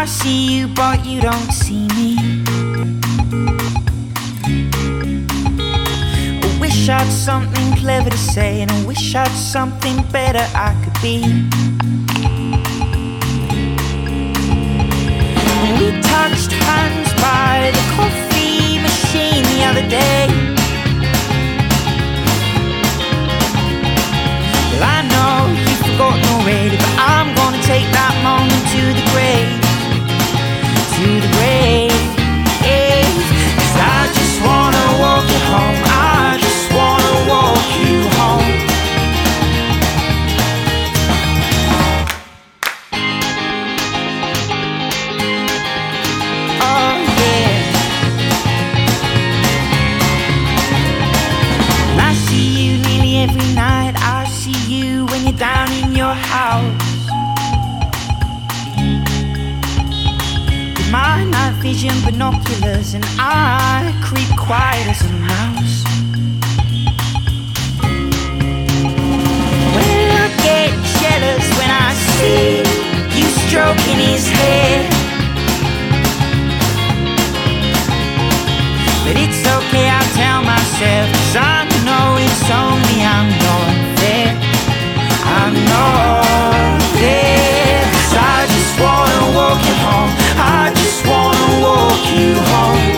see you, but you don't see me. I wish I'd something clever to say, and I wish I'd something better I could be. We touched hands by the coffee machine the other day. Well, I know you've forgotten already, but I'm gonna take that moment to the grave. To the grave, yeah. 'Cause I just wanna walk you home. I just wanna walk you home. Oh yeah. And I see you nearly every night. I see you when you're down in your house. My night vision binoculars, and I creep quiet as a mouse. Well, I get jealous when I see you stroking his hair, but it's okay, I tell myself, 'cause I know it's only I'm not there. I'm not there. 'Cause I just wanna walk you home. I just wanna walk you home.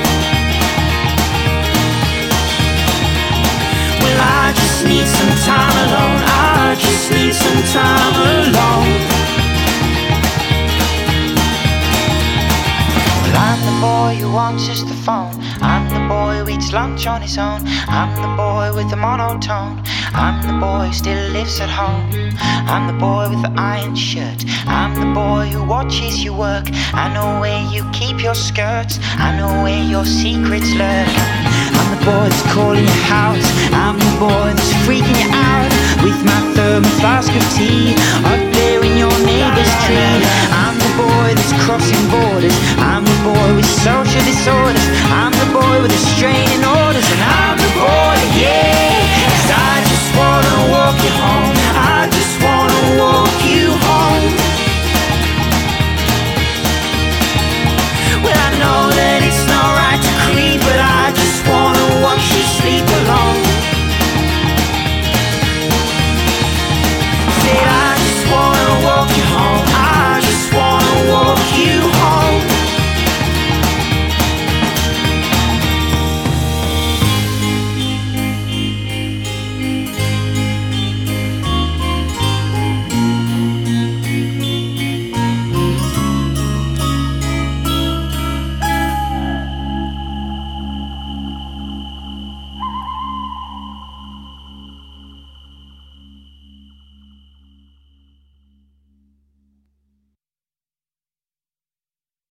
Well, I just need some time alone. I just need some time alone. Well, I'm the boy who answers the phone. I'm the boy who eats lunch on his own. I'm the boy with the monotone. I'm the boy who still lives at home. I'm the boy with the iron shirt. I'm the boy who watches you work. I know where you keep your skirts. I know where your secrets lurk. I'm the boy that's calling your house. I'm the boy that's freaking you out with my thermal flask of tea up there in your neighbor's tree. I'm the boy that's crossing borders. I'm the boy with social disorders. I'm the boy with a strain in